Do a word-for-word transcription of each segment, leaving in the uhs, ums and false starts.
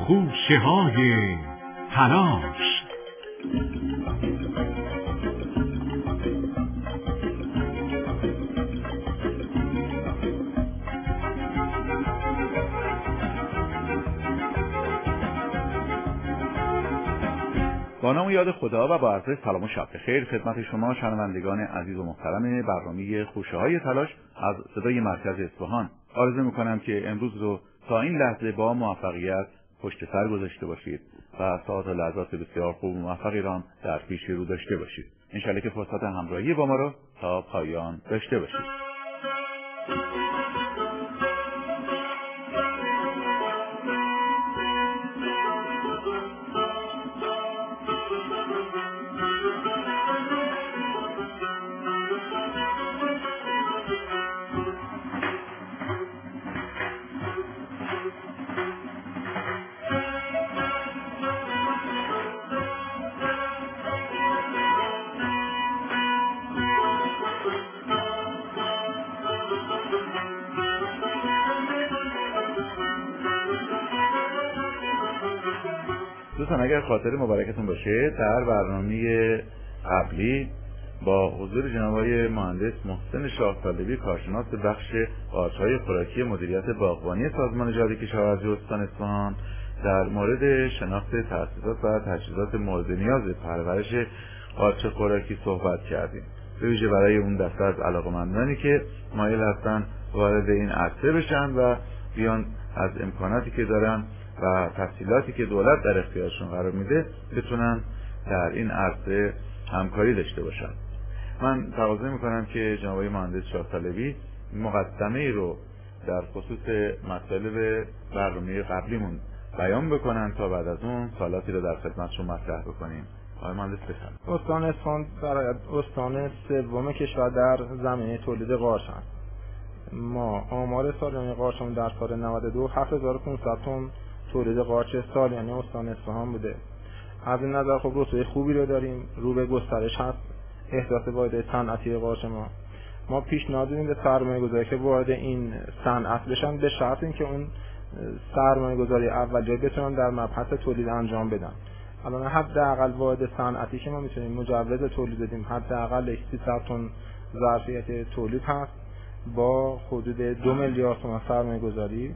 خوشه های تلاش. با نام و یاد خدا و با عرض سلام و شب بخیر خدمت شما شنوندگان عزیز و محترم برنامه خوشه های تلاش از صدای مرکز اصفهان آرزو میکنم که امروز رو تا این لحظه با موفقیت پشت سر گذاشته باشید و ساعات و لحظات بسیار خوب و موفقی را در پیش رو داشته باشید. انشالله که فرصت همراهی با ما رو تا پایان داشته باشید. دوستان اگر خاطر مبارکتون باشه در برنامه قبلی با حضور جناب آقای مهندس محسن شاه طالبی کارشناس بخش قارچ‌های خوراکی مدیریت باغبانی سازمان جاری کشاورزی استان اصفهان در مورد شناخت تأسیسات و تجهیزات مورد نیاز پرورش قارچ خوراکی صحبت کردیم. به ویژه برای اون دسته از علاقه‌مندانی که مایل هستن وارد این عرصه بشن و بیان از امکاناتی که دارن و تفصیلاتی که دولت در اختیارشون قرار میده بتونن در این عرصه همکاری داشته باشن. من تقاضا میکنم که جناب آقای مهندس شاه طالبی مقدمه ای رو در خصوص مطالب برنامه قبلیمون بیان بکنن تا بعد از اون سوالاتی رو در خدمتشون مطرح بکنیم. آقای مهندس بفرمایید. استان اصفهان برای استان سوم کشور در زمینه تولید قارچ است. ما آمار سالیانه قارچمون در سال نود و دو هفت هزار و پانصد تن تولید قارچ سالیانه استان اصفهان بوده. از این نظر خب رتبه خوبی رو داریم، رو به گسترش هست احداث واحد صنعتی قارچ ما. ما پیشنهاد میدیم به سرمایه‌گذاری که وارد این صنعت بشن به شرط اینکه اون سرمایه‌گذاری اولیه بتونن در مبحث تولید انجام بدن. الان حداقل واحد صنعتی که ما میتونیم مجوز تولید بدیم حداقل سیصد تن ظرفیت تولید هست با حدود دو میلیارد تومان سرمایه‌گذاری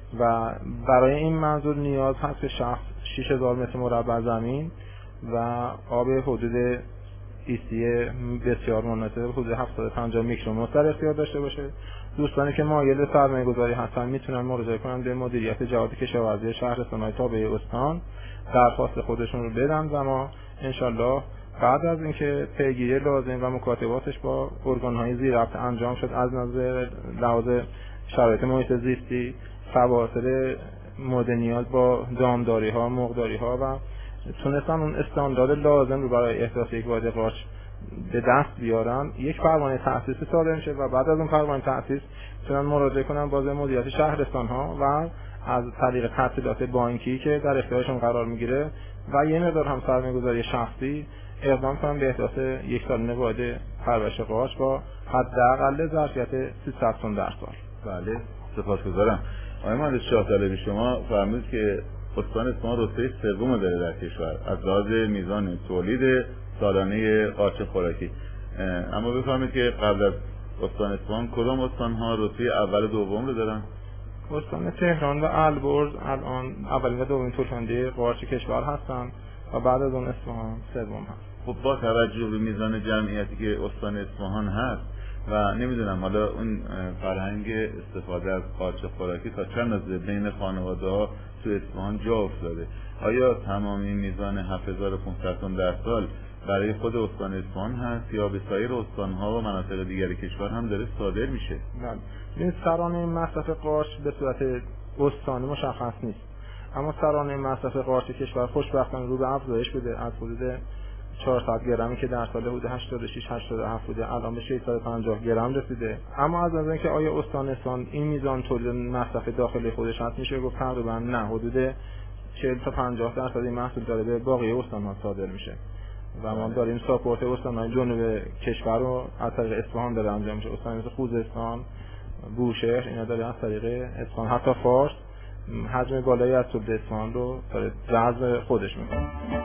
و برای این منظور نیاز هست که شخص شش هزار متر مربع زمین و آب حدود ایستی بسیار مناسب حدود هفتصد و پنجاه میکرومتر در اختیار داشته باشه. دوستانی که مایل به سرمایه‌گذاری هستن میتونن مراجعه کنن به مدیریت جهاد کشاورزی شهرستان‌های تابع استان، درخواست خودشون رو بدن و ما انشالله بعد از اینکه پیگیری لازم و مکاتباتش با ارگان‌های زیرربط انجام شد از نظر لحاظ شرایط محیط زیستی، فواصل مورد نیاز با دامداری ها، مرغداری ها و تونستن اون استاندارد لازم رو برای احداث یک واحد قارچ به دست بیارن، یک پروانه تأسیسی صادر میشه و بعد از اون پروانه تأسیس میتونن مراجعه کنن باز مدیریت شهرستان ها و از طریق تسهیلات بانکی که در اختیارشون قرار میگیره و یه مقدار هم سرمایه‌گذاری شخصی اقدام کنن به احداث یک سالانه واحد پرورش قارچ با حداقل ظرفیت سیصد تن در سال. بله، سپاسگزارم. آقای مهندس شاه طالبی شما فرمودید که استان اصفهان رتبه سوم داره در کشور از لحاظ میزان تولید سالانه قارچ خوراکی، اما بفرمایید که قبل از استان اصفهان کدام استان‌ها رتبه اول و دوم رو دارن؟ استان تهران و البرز الان اولین و دومین تولید قارچ کشور هستن و بعد از اون اصفهان سوم هست. خب با توجه به میزان جمعیتی که استان اصفهان هست و نمیدونم حالا اون فرهنگ استفاده از قارچ خوراکی تا چند از بین خانواده‌ها تو اصفهان جا افتاده، آیا تمامی میزان هفت هزار و پانصد تن در سال برای خود استان اصفهان هست یا به سایر استان‌ها و مناطق دیگر کشور هم داره صادر میشه؟ بله، این سرانه مصرف قارچ به صورت استانی مشخص نیست، اما سرانه مصرف قارچ کشور خوشبختانه رو به افزایش بوده. از حدود چهارصد گرمی که در سال حدود هشتاد و شش هشتاد و هفت بوده الان به ششصد و پنجاه گرم رسیده. اما از نظر اینکه آیا استان اصفهان این میزان تولید مصرف داخلی خودش هست، میشه گفت تقریبا نه، حدود چهل تا پنجاه درصد این محصول داره به باقی استان‌ها صادر میشه و ما داریم ساپورت استان‌های جنوب کشور رو از طریق اصفهان داره انجام میشه. استان مثل خوزستان، بوشهر اینا داره از طریق اصفهان، حتی فارس حجم بالایی از تولید اصفهان رو داره جذب خودش میکنه.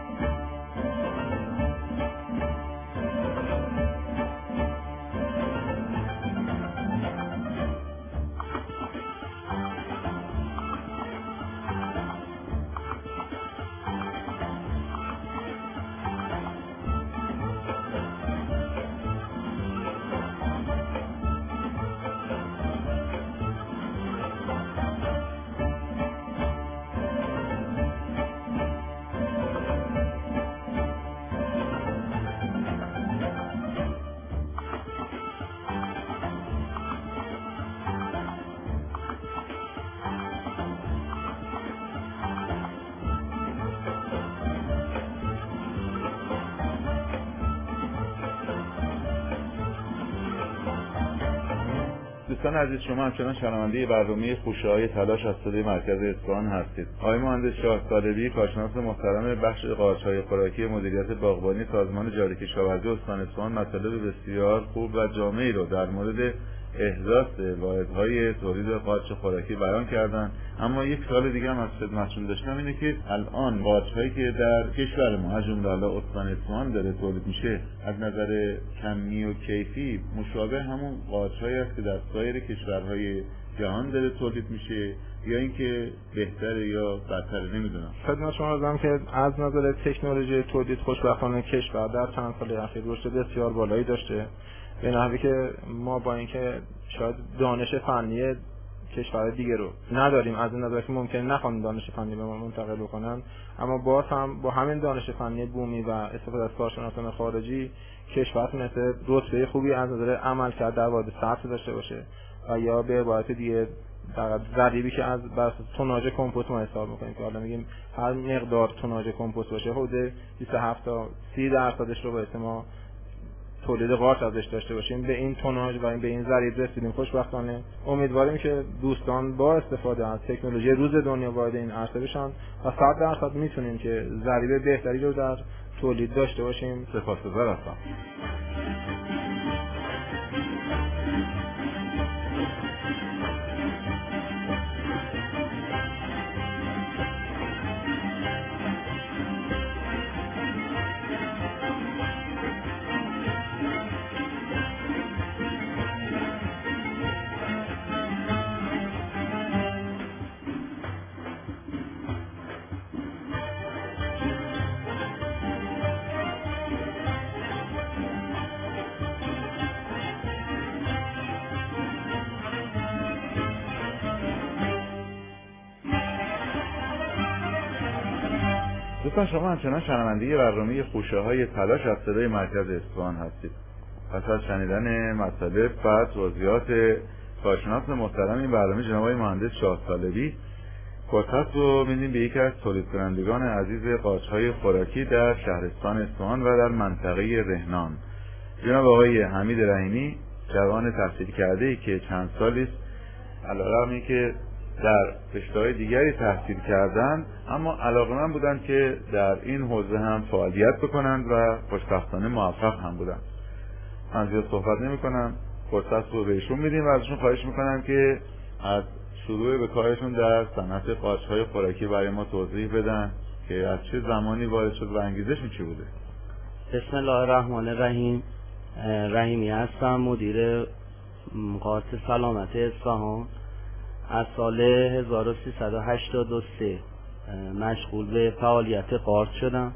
دوستان عزیز، شما همچنان شنونده برنامه خوشه‌های تلاش از صدای مرکز اصفهان هستید. آقای مهندس شاه طالبی، کارشناس محترم بخش قارچ‌های خوراکی مدیریت باغبانی سازمان جاری کشاورزی استان اصفهان، مطالب بسیار خوب و جامعی رو در مورد احداث واحدهای تولید قارچ خوراکی بیان کردن. اما یک سوال دیگه هم از خدمتتون داشتم، اینه که الان قارچ‌هایی که در کشور ما از جمله استان اصفهان داره تولید میشه از نظر کمی و کیفی مشابه همون قارچ‌هایی است که در سایر کشورهای جهان داره تولید میشه، یا اینکه بهتره یا بدتره؟ نمیدونم. خدمت شما عرضم که از نظر تکنولوژی تولید خوشبختانه کشور در چند سال اخیر رشد بسیار بالایی داشته، به نحوی که ما با اینکه شاید دانش فنی کشور دیگه رو نداریم، از این نظر که ممکنه نخوان دانش فنی به ما منتقل بکنن، اما باز هم با همین دانش فنی بومی و استفاده از کارشناسان خارجی کشور تونسته رتبه خوبی از نظر عمل کرد در واحد سطح داشته باشه و یا به عبارت دیگه در ضریبی که از بر توناژ کمپوست ما حساب می‌کنیم که حالا میگیم هر مقدار توناژ کمپوست باشه حدود بیست و هفت تا سی درصدش رو باید ما تولید قارچ ازش داشته باشیم. به این توناژ و این به این ضریب رسیدیم خوشبختانه. امیدواریم که دوستان با استفاده از تکنولوژی روز دنیا وارد این عرصه بشن و صد درصد میتونیم که ضریب بهتری رو در تولید داشته باشیم. سپاسگزار هستم. دوستان، شما همچنان شنونده برنامه خوشه‌های تلاش از صدای مرکز اصفهان هستید. پس از شنیدن مطالب و توضیحات کارشناس محترم این برنامه جناب آقای مهندس شاه طالبی، فرصت رو میدیم به یکی از تولید کنندگان عزیز قارچ‌های خوراکی در شهرستان اصفهان و در منطقه رهنان، جناب آقای حمید رحیمی، جوان تحصیل کرده‌ای که چند سالی است علیرغمی که در رشته‌های دیگری تحصیل کردند اما علاقه‌مند بودند که در این حوزه هم فعالیت بکنند و خوشبختانه موفق هم بودند. من زیاد صحبت نمی‌کنم، فرصت رو بهشون میدیم و ازشون خواهش می‌کنم که از شروع به کارشون در صنعت قارچ‌های خوراکی برای ما توضیح بدن که از چه زمانی وارد شد و انگیزشون چی بوده. بسم الله الرحمن الرحیم. رحیمی هستم، مدیر قارچ سلامت اصفهان. از سال هزار و سیصد و هشتاد و سه مشغول به فعالیت قارچ شدم.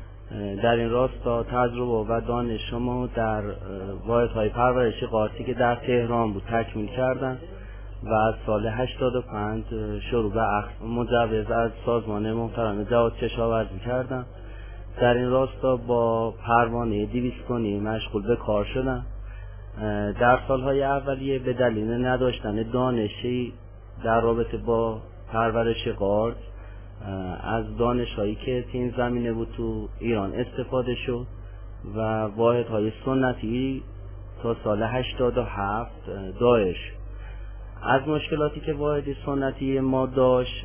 در این راستا تجربه و دانشمو در واحدهای پرورش قارچی که در تهران بود تکمیل کردم و از سال هشتاد و پنج شروع به اخذ مجوز از سازمان محترم جهاد کشاورزی کردم. در این راستا با پروانه دویست کنی مشغول به کار شدم. در سالهای اولیه به دلیل نداشتن دانشی در رابطه با پرورش قارچ از دانش‌هایی که این زمینه بود تو ایران استفاده شد و واحدهای سنتی تا سال هشتاد و هفت داشت. از مشکلاتی که واحد سنتی ما داشت،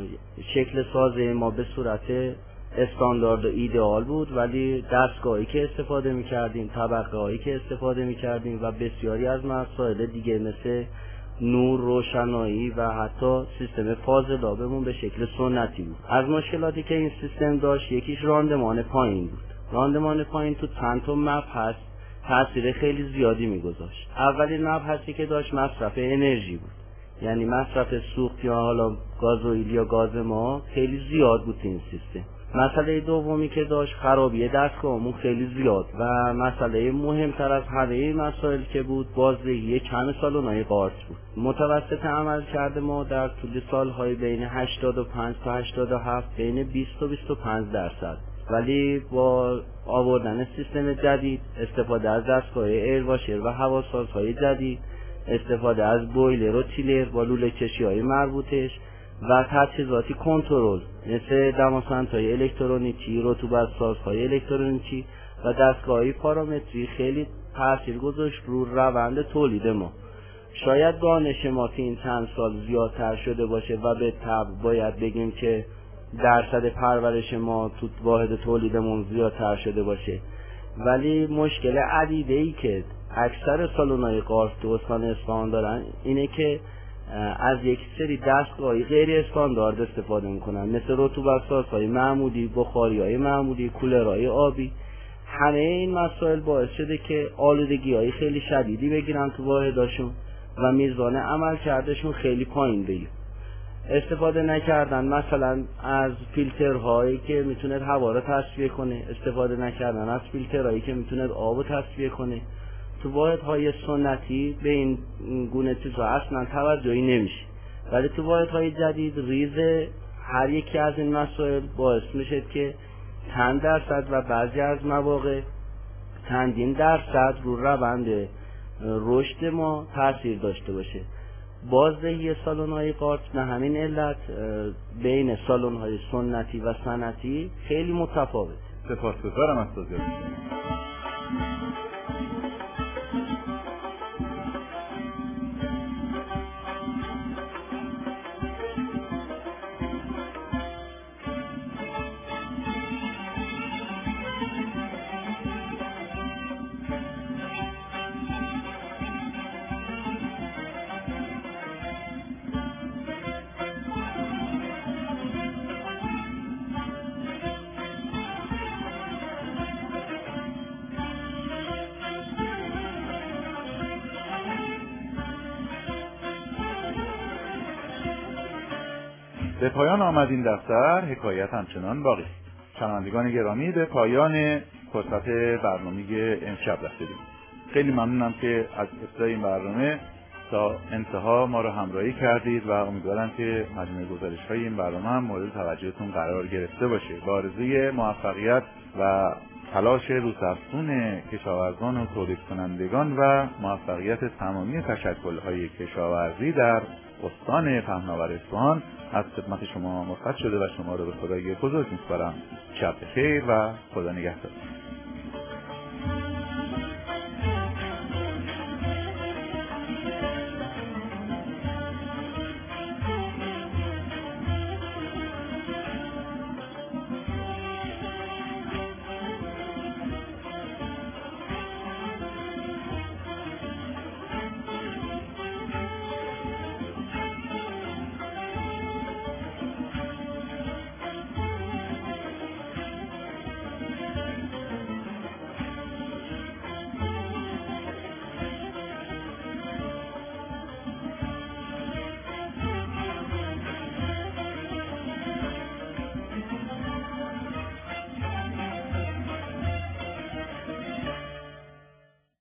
شکل سازه ما به صورت استاندارد و ایدئال بود، ولی دستگاهی که استفاده می‌کردیم، طبقه هایی که استفاده می‌کردیم و بسیاری از مسائل دیگه مثل نور، روشنایی و حتی سیستم فاضلابمون به شکل سنتی بود. از مشکلاتی که این سیستم داشت یکیش راندمان پایین بود. راندمان پایین تو چند تا مبحث تاثیر خیلی زیادی میگذاشت. اولین مبحثی که داشت مصرف انرژی بود، یعنی مصرف سوخت یا حالا گازوئیل یا گاز ما خیلی زیاد بود این سیستم. مسئله دومی که داشت خرابی دستگاهمون خیلی زیاد و مسئله مهمتر از همه مسائل که بود بازدهی کم سالن‌های قارچ بود. متوسط عمل کرده ما در طول سالهای بین هشتاد و پنج تا هشتاد و هفت بین بیست تا بیست و پنج درصد، ولی با آوردن سیستم جدید، استفاده از دستگاه ایرواشر و هواسازهای جدید، استفاده از بویلر و چیلر با لوله کشی‌های مربوطش و تجهیزاتی کنترل مثل دماسنج‌های الکترونیکی، رطوبت‌سازهای الکترونیکی و دستگاه‌های پارامتری خیلی تاثیر گذاشت رو روند تولید ما. شاید دانش ما که این چند سال زیادتر شده باشه و به طبع باید بگیم که درصد پرورش ما تو واحد تولیدمون زیادتر شده باشه، ولی مشکل عدیده‌ای که اکثر سالن‌های قارچ تو استان اصفهان دارن اینه که از یک سری دستگاهی غیر استاندارد استفاده میکنن، مثل رطوبت‌سازهای معمولی، بخاری‌های معمولی، کولرهای آبی. همه این مسائل باعث شده که آلودگی‌های خیلی شدیدی بگیرن تو واحداشون و میزان عمل کردشون خیلی پایین بگیره. استفاده نکردن مثلا از فیلترهایی که میتونه هوا رو تصفیه کنه، استفاده نکردن از فیلترهایی که میتونه آب رو تصفیه کنه. تو واحدهای سنتی به این گونه چیزها اصلا توجهی نمیشه، ولی تو واحدهای جدید ریز هر یکی از این مسائل باعث میشه که چند درصد و بعضی از مواقع چندین درصد رو روند رشد ما تاثیر داشته باشه. بازدهی سالن‌های قارچ به همین علت بین سالن‌های سنتی و صنعتی خیلی متفاوت. سپاسگزارم از توضیحاتتون. به پایان آمد این دفتر، حکایت همچنان باقی است. شنوندگان گرامی، به پایان فرصت برنامه امشب رسیدیم. خیلی ممنونم که از ابتدای این برنامه تا انتها ما رو همراهی کردید و امیدوارم که مجموعه گزارش‌های این برنامه هم مورد توجهتون قرار گرفته باشه. با آرزوی موفقیت و تلاش روزافزون کشاورزان و تولید کنندگان و موفقیت تمامی تشکل‌های کشاورزی در استان پهناور اصفهان از خدمت شما مرخص شده و شما رو به خدای بزرگ میسپارم. شب بخیر و خدا نگهدار.